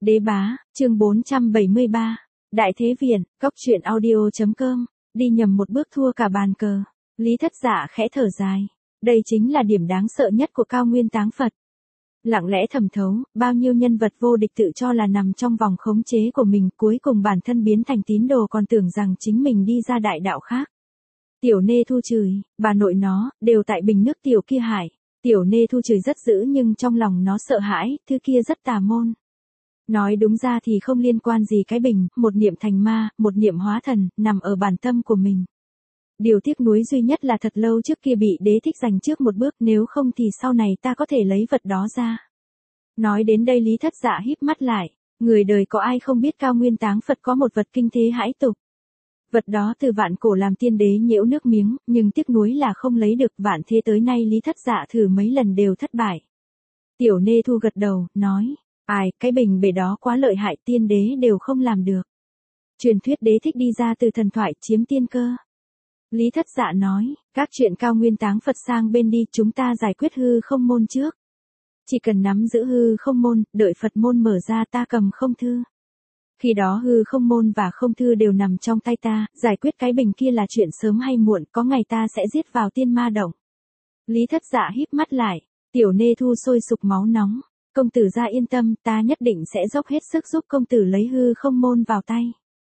Đế bá, chương 473. Đại Thế Viện, Cốc truyện audio.com. Đi nhầm một bước thua cả bàn cờ. Lý Thất Dạ khẽ thở dài. Đây chính là điểm đáng sợ nhất của Cao Nguyên Táng Phật. Lặng lẽ thẩm thấu, bao nhiêu nhân vật vô địch tự cho là nằm trong vòng khống chế của mình, cuối cùng bản thân biến thành tín đồ còn tưởng rằng chính mình đi ra đại đạo khác. Tiểu Nê Thu chửi, bà nội nó, đều tại bình nước tiểu kia hại. Tiểu Nê Thu chửi rất dữ nhưng trong lòng nó sợ hãi, thứ kia rất tà môn. Nói đúng ra thì không liên quan gì cái bình, một niệm thành ma, một niệm hóa thần, nằm ở bản tâm của mình. Điều tiếc nuối duy nhất là thật lâu trước kia bị đế thích giành trước một bước, nếu không thì sau này ta có thể lấy vật đó ra. Nói đến đây Lý Thất Dạ híp mắt lại, người đời có ai không biết Cao Nguyên Táng Phật có một vật kinh thế hãi tục. Vật đó từ vạn cổ làm tiên đế nhễu nước miếng, nhưng tiếc nuối là không lấy được, vạn thế tới nay Lý Thất Dạ thử mấy lần đều thất bại. Tiểu Nê Thu gật đầu, nói, ai, cái bình bể đó quá lợi hại, tiên đế đều không làm được. Truyền thuyết đế thích đi ra từ thần thoại chiếm tiên cơ. Lý Thất Dạ nói, các chuyện Cao Nguyên Táng Phật sang bên đi, chúng ta giải quyết hư không môn trước. Chỉ cần nắm giữ hư không môn, đợi Phật môn mở ra ta cầm không thư. Khi đó hư không môn và không thư đều nằm trong tay ta, giải quyết cái bình kia là chuyện sớm hay muộn, có ngày ta sẽ giết vào tiên ma động. Lý Thất Dạ híp mắt lại, Tiểu Nê Thu sôi sục máu nóng. Công tử gia yên tâm, ta nhất định sẽ dốc hết sức giúp công tử lấy hư không môn vào tay.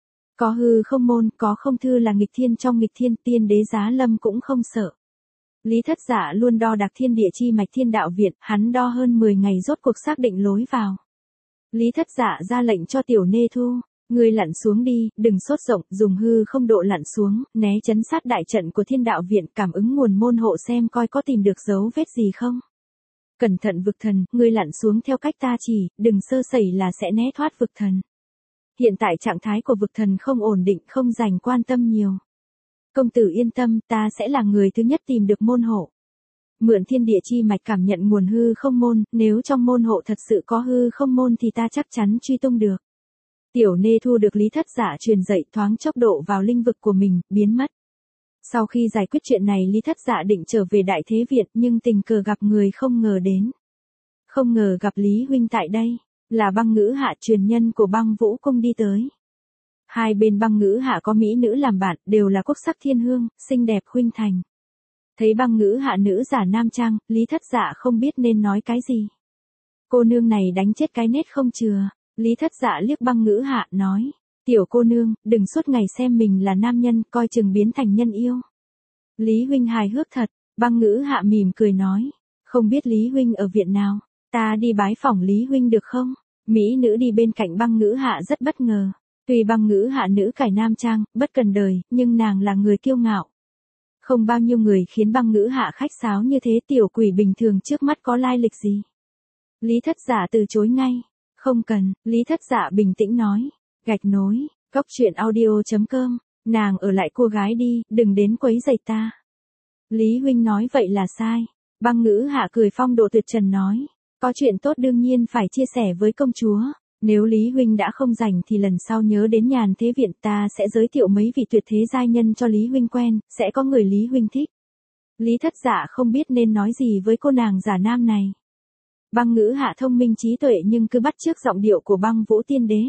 Có hư không môn, có không thư là nghịch thiên trong nghịch thiên, tiên đế giá lâm cũng không sợ. Lý Thất Dạ luôn đo đạc thiên địa chi mạch Thiên Đạo Viện, hắn đo hơn 10 ngày rốt cuộc xác định lối vào. Lý Thất Dạ ra lệnh cho Tiểu Nê Thu, ngươi lặn xuống đi, đừng sốt rộng, dùng hư không độ lặn xuống, né chấn sát đại trận của Thiên Đạo Viện, cảm ứng nguồn môn hộ xem coi có tìm được dấu vết gì không. Cẩn thận vực thần, ngươi lặn xuống theo cách ta chỉ, đừng sơ sẩy là sẽ né thoát vực thần. Hiện tại trạng thái của vực thần không ổn định, không dành quan tâm nhiều. Công tử yên tâm, ta sẽ là người thứ nhất tìm được môn hộ. Mượn thiên địa chi mạch cảm nhận nguồn hư không môn, nếu trong môn hộ thật sự có hư không môn thì ta chắc chắn truy tung được. Tiểu Nê Thu được Lý Thất Dạ truyền dạy thoáng chốc độ vào linh vực của mình, biến mất. Sau khi giải quyết chuyện này Lý Thất Dạ định trở về Đại Thế Viện nhưng tình cờ gặp người không ngờ đến. Không ngờ gặp Lý huynh tại đây, là Băng Ngữ Hạ truyền nhân của Băng Vũ Cung đi tới. Hai bên Băng Ngữ Hạ có mỹ nữ làm bạn, đều là quốc sắc thiên hương, xinh đẹp khuynh thành. Thấy Băng Ngữ Hạ nữ giả nam trang, Lý Thất Dạ không biết nên nói cái gì. Cô nương này đánh chết cái nết không chừa. Lý Thất Dạ liếc Băng Ngữ Hạ nói, tiểu cô nương, đừng suốt ngày xem mình là nam nhân, coi chừng biến thành nhân yêu. Lý huynh hài hước thật. Băng Ngữ Hạ mỉm cười nói, không biết Lý huynh ở viện nào, ta đi bái phỏng Lý huynh được không? Mỹ nữ đi bên cạnh Băng Ngữ Hạ rất bất ngờ. Tuy Băng Ngữ Hạ nữ cải nam trang, bất cần đời, nhưng nàng là người kiêu ngạo. Không bao nhiêu người khiến Băng Ngữ Hạ khách sáo như thế, tiểu quỷ bình thường trước mắt có lai lịch gì. Lý Thất Dạ từ chối ngay, không cần. Lý Thất Dạ bình tĩnh nói, gạch nối, Cốc truyện audio.com, nàng ở lại cô gái đi, đừng đến quấy rầy ta. Lý huynh nói vậy là sai. Băng Ngữ Hạ cười phong độ tuyệt trần nói, có chuyện tốt đương nhiên phải chia sẻ với công chúa. Nếu Lý huynh đã không rảnh thì lần sau nhớ đến Nhàn Thế Viện, ta sẽ giới thiệu mấy vị tuyệt thế giai nhân cho Lý huynh quen, sẽ có người Lý huynh thích. Lý Thất Dạ không biết nên nói gì với cô nàng giả nam này. Băng Ngữ Hạ thông minh trí tuệ nhưng cứ bắt chước giọng điệu của Băng Vũ Tiên Đế.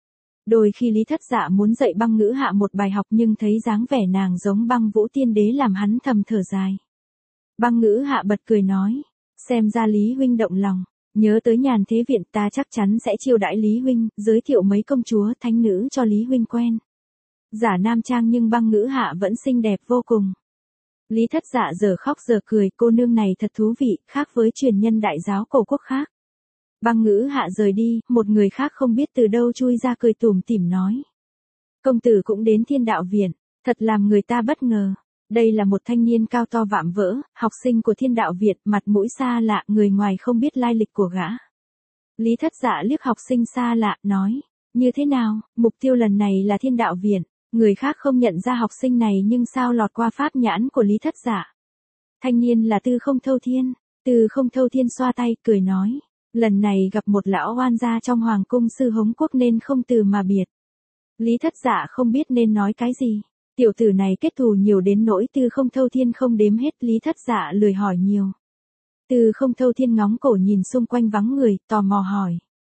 Đôi khi Lý Thất Dạ muốn dạy Băng Ngữ Hạ một bài học nhưng thấy dáng vẻ nàng giống Băng Vũ Tiên Đế làm hắn thầm thở dài. Băng Ngữ Hạ bật cười nói, xem ra Lý huynh động lòng, nhớ tới Nhàn Thế Viện ta chắc chắn sẽ chiêu đãi Lý huynh, giới thiệu mấy công chúa thánh nữ cho Lý huynh quen. Giả nam trang nhưng Băng Ngữ Hạ vẫn xinh đẹp vô cùng. Lý Thất Dạ giờ khóc giờ cười, cô nương này thật thú vị, khác với truyền nhân đại giáo cổ quốc khác. Băng Ngữ Hạ rời đi, một người khác không biết từ đâu chui ra cười tủm tỉm nói. Công tử cũng đến Thiên Đạo Viện, thật làm người ta bất ngờ. Đây là một thanh niên cao to vạm vỡ, học sinh của Thiên Đạo Viện, mặt mũi xa lạ, người ngoài không biết lai lịch của gã. Lý Thất Dạ liếc học sinh xa lạ, nói, như thế nào, mục tiêu lần này là Thiên Đạo Viện. Người khác không nhận ra học sinh này nhưng sao lọt qua pháp nhãn của Lý Thất Dạ. Thanh niên là Tư Không Thâu Thiên. Tư Không Thâu Thiên xoa tay, cười nói, lần này gặp một lão oan gia trong Hoàng cung Sư Hống Quốc nên không từ mà biệt. Lý Thất Dạ không biết nên nói cái gì. Tiểu tử này kết thù nhiều đến nỗi Tư Không Thâu Thiên không đếm hết, Lý Thất Dạ lười hỏi nhiều. Tư Không Thâu Thiên ngóng cổ nhìn xung quanh vắng người, tò mò hỏi.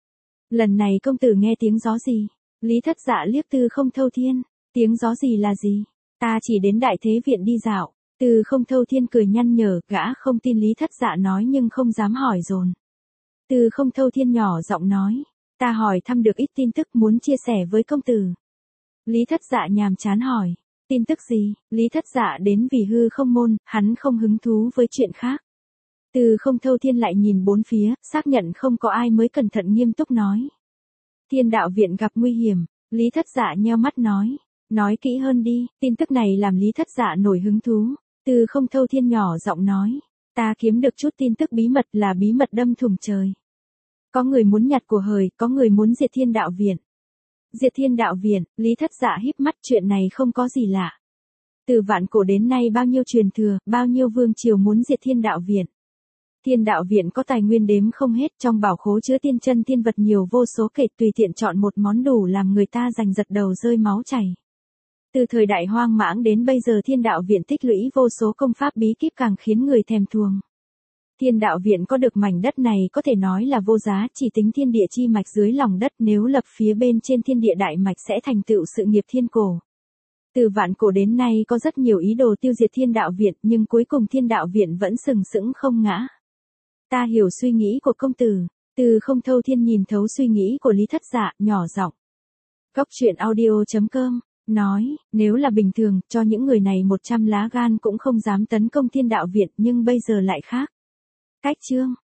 Lần này công tử nghe tiếng gió gì? Lý Thất Dạ liếc Tư Không Thâu Thiên. Tiếng gió gì là gì? Ta chỉ đến Đại Thế Viện đi dạo. Tư Không Thâu Thiên cười nhăn nhở, gã không tin Lý Thất Dạ nói nhưng không dám hỏi dồn. Tư Không Thâu Thiên nhỏ giọng nói. Ta hỏi thăm được ít tin tức muốn chia sẻ với công tử. Lý Thất Dạ nhàm chán hỏi. Tin tức gì? Lý Thất Dạ đến vì hư không môn, hắn không hứng thú với chuyện khác. Tư Không Thâu Thiên lại nhìn bốn phía, xác nhận không có ai mới cẩn thận nghiêm túc nói. Thiên đạo viện gặp nguy hiểm. Lý Thất Dạ nheo mắt nói. Nói kỹ hơn đi, tin tức này làm Lý Thất Dạ nổi hứng thú. Tư Không Thâu Thiên nhỏ giọng nói. Ta kiếm được chút tin tức bí mật là bí mật đâm thủng trời. Có người muốn nhặt của hời, có người muốn diệt Thiên đạo viện. Diệt Thiên đạo viện, Lý Thất Dạ híp mắt, chuyện này không có gì lạ. Từ vạn cổ đến nay bao nhiêu truyền thừa, bao nhiêu vương triều muốn diệt Thiên đạo viện. Thiên đạo viện có tài nguyên đếm không hết, trong bảo khố chứa tiên chân thiên vật nhiều vô số kể, tùy tiện chọn một món đủ làm người ta giành giật đầu rơi máu chảy. Từ thời đại hoang mãng đến bây giờ Thiên đạo viện tích lũy vô số công pháp bí kíp càng khiến người thèm thuồng. Thiên đạo viện có được mảnh đất này có thể nói là vô giá, chỉ tính thiên địa chi mạch dưới lòng đất, nếu lập phía bên trên thiên địa đại mạch sẽ thành tựu sự nghiệp thiên cổ. Từ vạn cổ đến nay có rất nhiều ý đồ tiêu diệt Thiên đạo viện, nhưng cuối cùng Thiên đạo viện vẫn sừng sững không ngã. Ta hiểu suy nghĩ của công tử. Tư Không Thâu Thiên nhìn thấu suy nghĩ của Lý Thất Dạ, nhỏ giọng. Góc truyện audio.com nói, nếu là bình thường, cho những người này 100 lá gan cũng không dám tấn công Thiên đạo viện, nhưng bây giờ lại khác. Cách chương